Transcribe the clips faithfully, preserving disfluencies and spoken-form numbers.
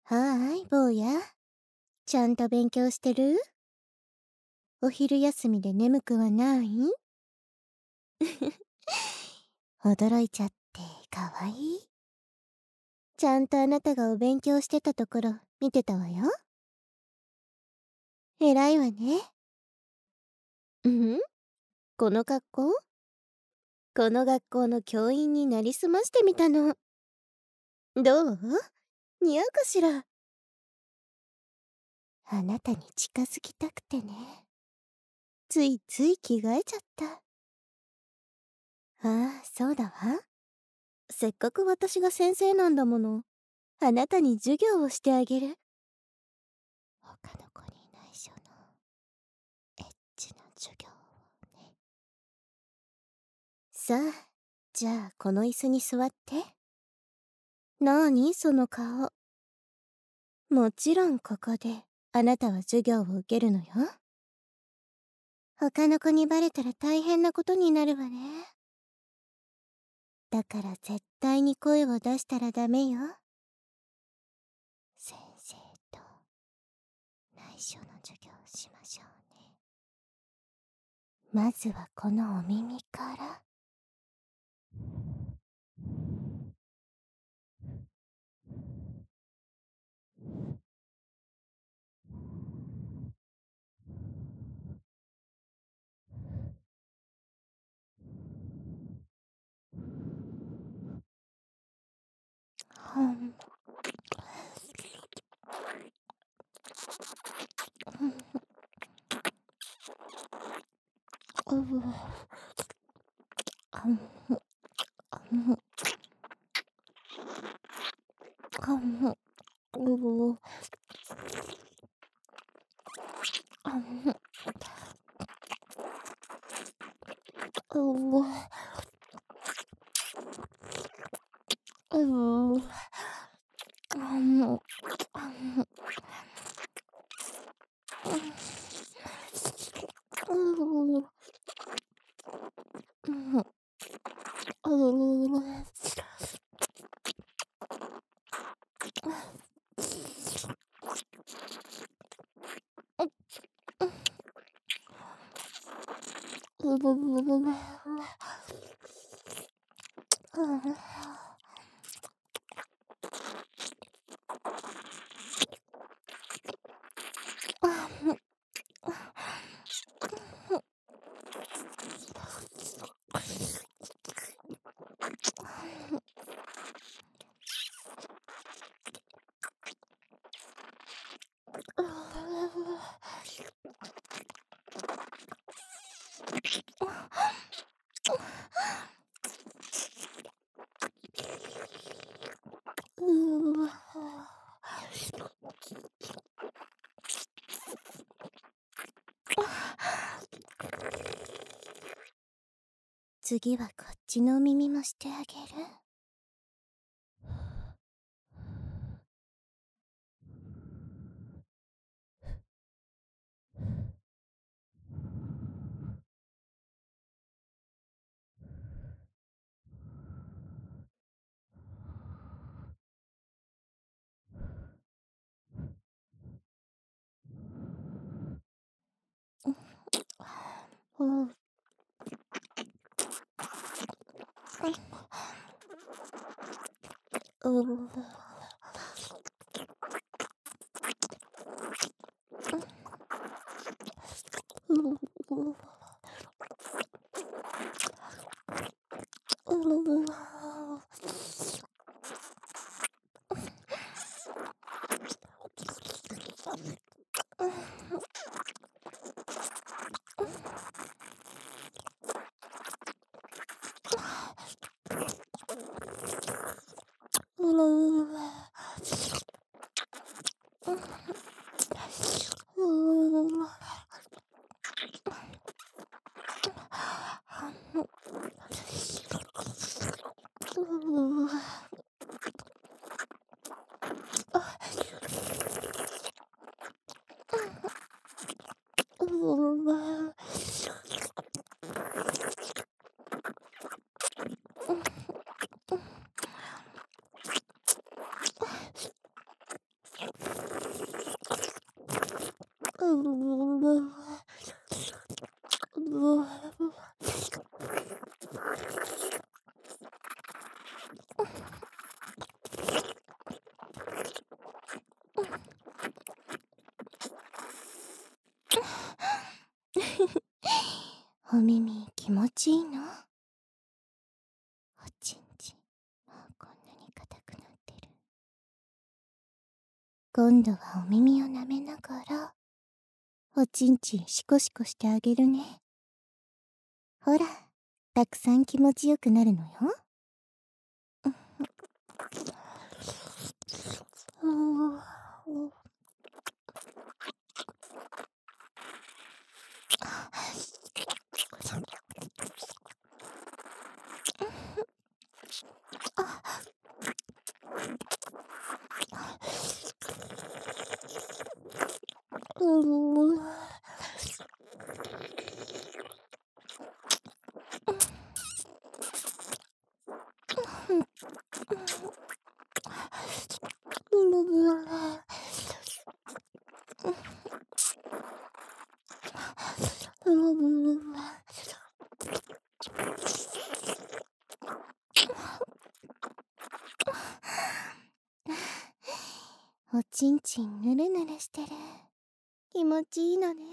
はーい、坊や。ちゃんと勉強してる？お昼休みで眠くはない？驚いちゃってかわいい。ちゃんとあなたがお勉強してたところ見てたわよ。偉いわね。うん？この格好？この学校の教員になりすましてみたの。どう？似合うかしら？あなたに近づきたくてね。ついつい着替えちゃった。ああ、そうだわ。せっかく私が先生なんだもの。あなたに授業をしてあげる。他の子に内緒のエッチな授業をね。さあ、じゃあこの椅子に座って。なーにその顔。もちろんここであなたは授業を受けるのよ。他の子にバレたら大変なことになるわね。だから絶対に声を出したらダメよ。先生と内緒の授業をしましょうね。まずはこのお耳から。はんううあんあんあんううあんううううあんあんうううんうううぶぶぶぶ次はこっちのお耳もしてあげる。うんうんお耳気持ちいいの？おちんちんもうこんなに硬くなってる。今度はお耳を舐めながらおちんちんシコシコしてあげるね。ほら、たくさん気持ちよくなるのよ。おちんちんぬるぬるしてる。気持ちいいのね。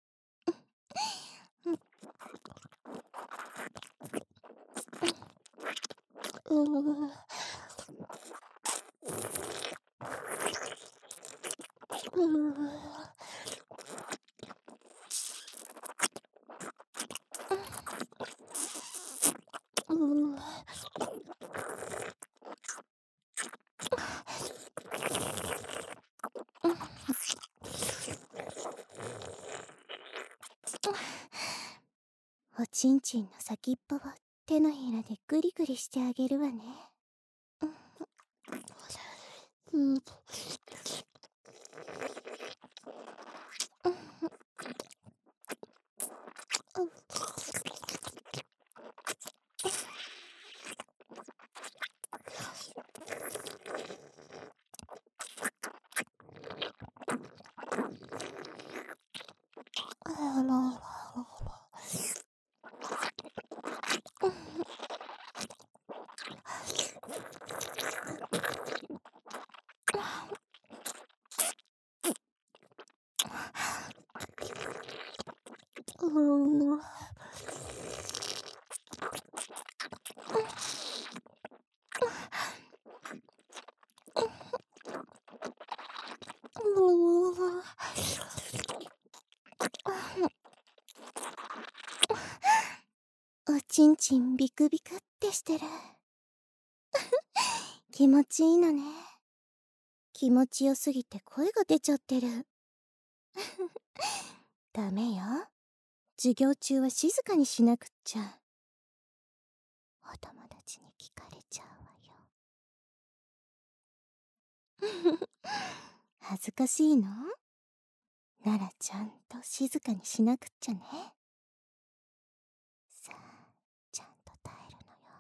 おちんちんの先っぽを手のひらでグリグリしてあげるわね。おちんちんビクビクってしてる。気持ちいいのね。気持ちよすぎて声が出ちゃってる。ダメよ。授業中は静かにしなくっちゃ。お友達に聞かれちゃうわよ。恥ずかしいの？ならちゃんと静かにしなくっちゃね。さあ、ちゃんと耐えるのよ。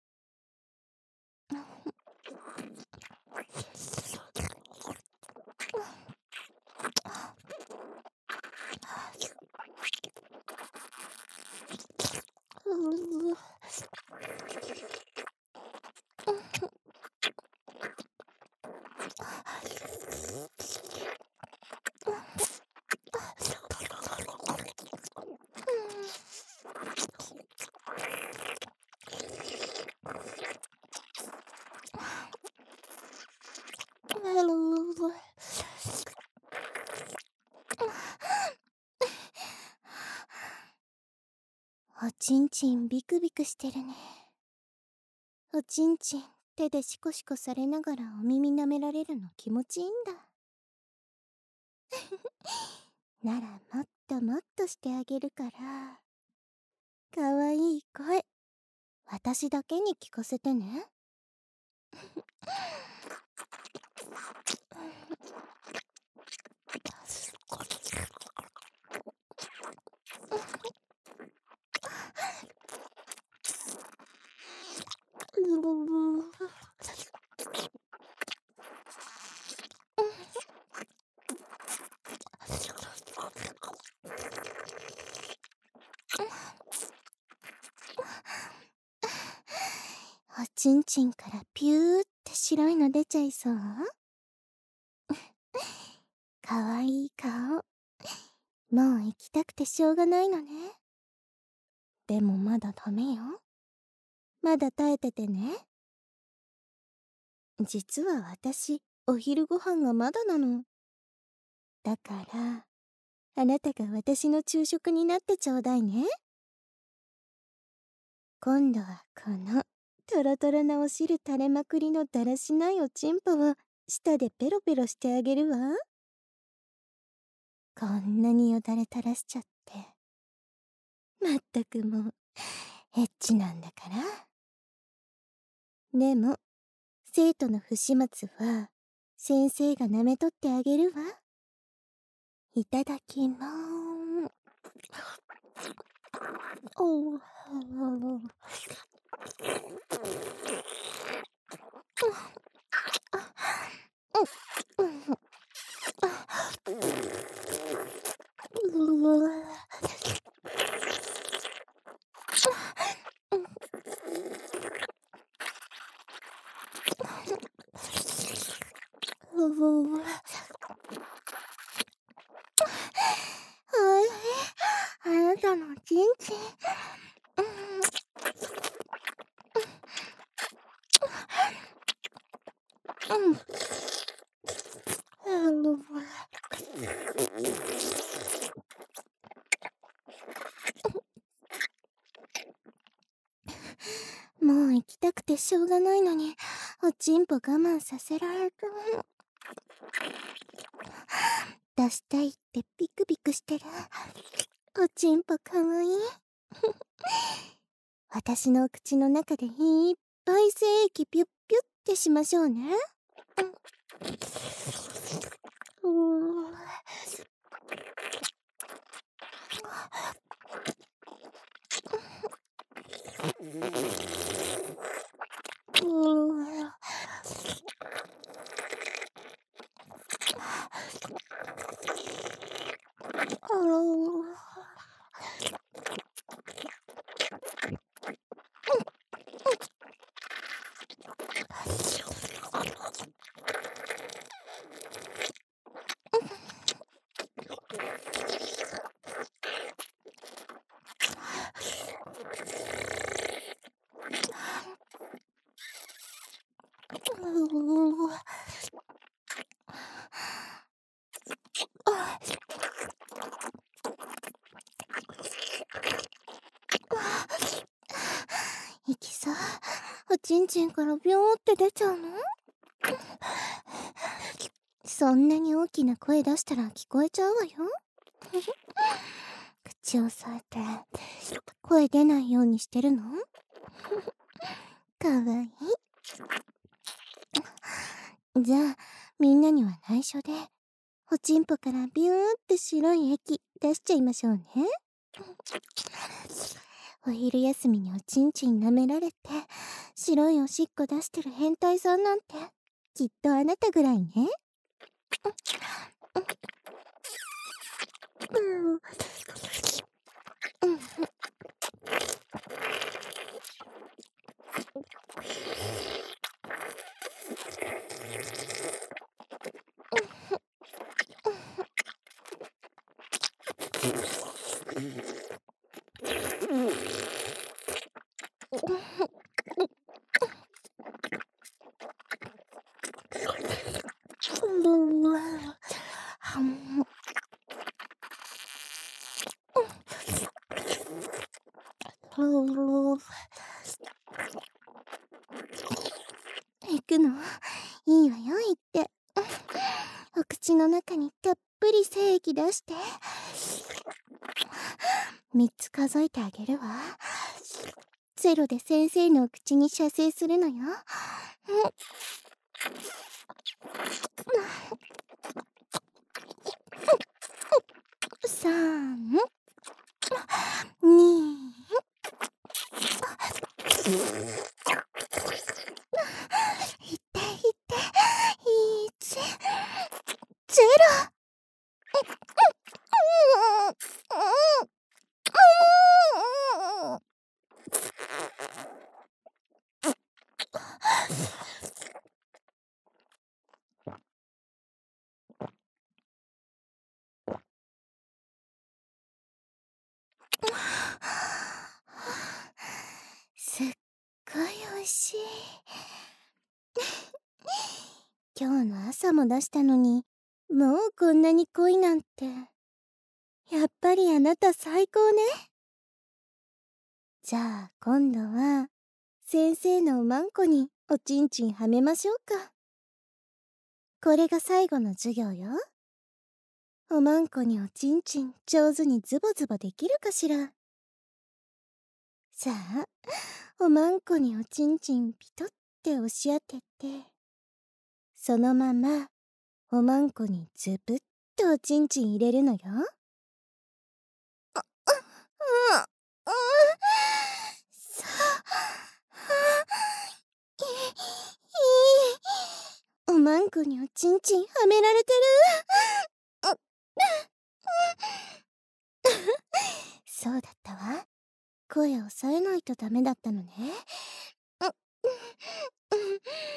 おちんちんビクビクしてるね。おちんちん手でシコシコされながらお耳舐められるの気持ちいいんだ。ならもっともっとしてあげるから、かわいい声私だけに聞かせてね。 ちんちんからピューって白いの出ちゃいそう？かわいい顔。もう行きたくてしょうがないのね。でもまだダメよ。まだ耐えててね。実は私、お昼ご飯がまだなの。だから、あなたが私の昼食になってちょうだいね。今度はこの、トロトロなお汁垂れまくりのだらしないおちんぽを舌でペロペロしてあげるわ。こんなによだれ垂らしちゃって。まったくもう、エッチなんだから。でも、生徒の不始末は、先生が舐めとってあげるわ。いただきまーす。おー。おいしい。あなたのちんちん。うん。もう行きたくてしょうがないのに、おちんぽ我慢させられた。出したいってビクビクしてる。おちんぽかわいい。私の口の中でいっぱい精液ピュッピュッってしましょうね。うーん。いきそう。おちんちんからビョーって出ちゃうの？そんなに大きな声出したら聞こえちゃうわよ。口を押さえて声出ないようにしてるの？かわいい。じゃあみんなには内緒でおちんぽからビューって白い液出しちゃいましょうね。お昼休みにおちんちん舐められて白いおしっこ出してる変態さんなんてきっとあなたぐらいね。うんうん行くのいいわよ、行って。お口の中にたっぷり精液出して。みっつ数えてあげるわ。ゼロで先生のお口に射精するのよ。さん、に、いっていっていち、ゼロ。 すっごい美味しい。今日の朝も出したのに、もうこんなに濃いなんて。やっぱりあなた最高ね。じゃあ今度は、先生のおまんこにおちんちんはめましょうか。これが最後の授業よ。おまんこにおちんちん上手にズボズボできるかしら。さあ、おまんこにおちんちんピトって押し当てて、そのままおまんこにズブッとおちんちん入れるのよ。あ、あ、うん、うん、さあ、いい、いい。おまんこにおちんちんはめられてる。う、そうだったわ。声を抑えないとダメだったのね。う、うん、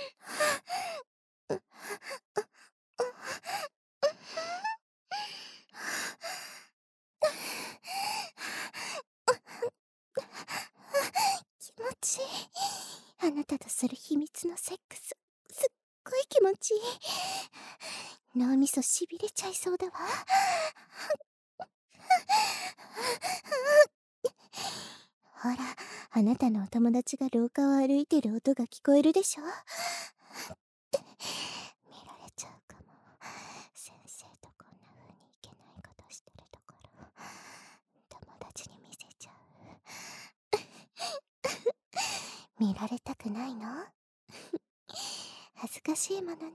気持ちいい。あなたとする秘密のセックス、すっごい気持ちいい。脳みそしびれちゃいそうだわ。ほら、あなたのお友達が廊下を歩いてる音が聞こえるでしょ。見られちゃうかも。先生とこんな風にいけないことしてるところ、友達に見せちゃう。見られたくないの？恥ずかしいものね。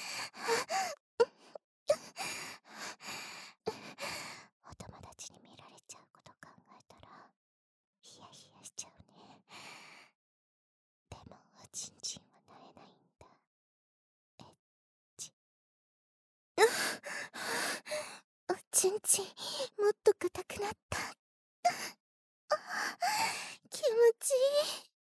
お友達に見られちゃうこと考えたらヒヤヒヤしちゃうね。でもおちんちんはなえないんだ。エッチ。おちんちんもっと硬くなった。気持ちいい。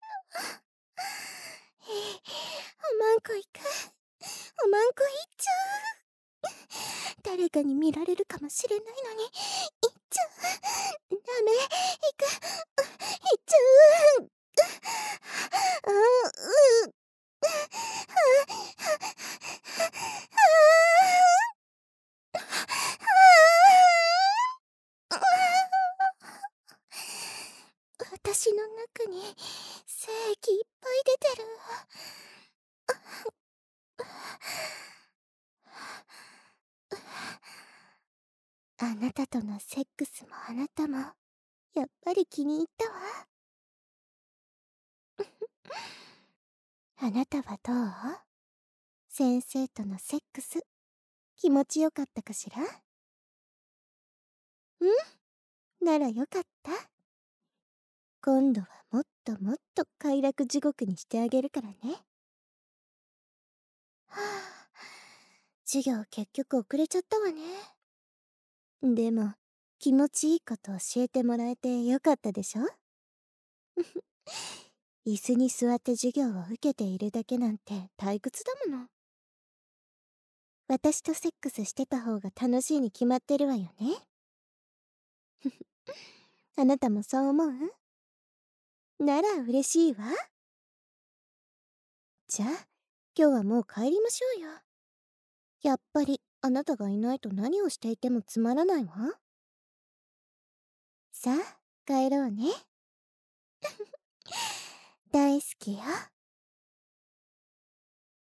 いい。おまんこ行く。おまんこ行っちゃう。誰かに見られるかもしれないのに行っちゃう。ダメ。行く。行っちゃう。あう。私の中に精液いっぱい出てる。あなたとのセックスもあなたもやっぱり気に入ったわ。あなたはどう？先生とのセックス気持ちよかったかしら？ん？ならよかった。今度はもっともっと快楽地獄にしてあげるからね。はあ、授業結局遅れちゃったわね。でも気持ちいいこと教えてもらえてよかったでしょ。椅子に座って授業を受けているだけなんて退屈だもの。私とセックスしてた方が楽しいに決まってるわよね。あなたもそう思う？なら嬉しいわ。じゃあ今日はもう帰りましょうよ。やっぱりあなたがいないと何をしていてもつまらないわ。さあ帰ろうね。大好きよ。